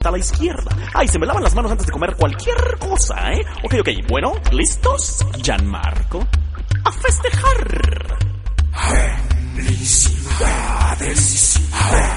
a la izquierda. Ay, se me lavan las manos antes de comer cualquier cosa, ¿eh? Ok, bueno, ¿listos? Gianmarco, a festejar. Felicidades.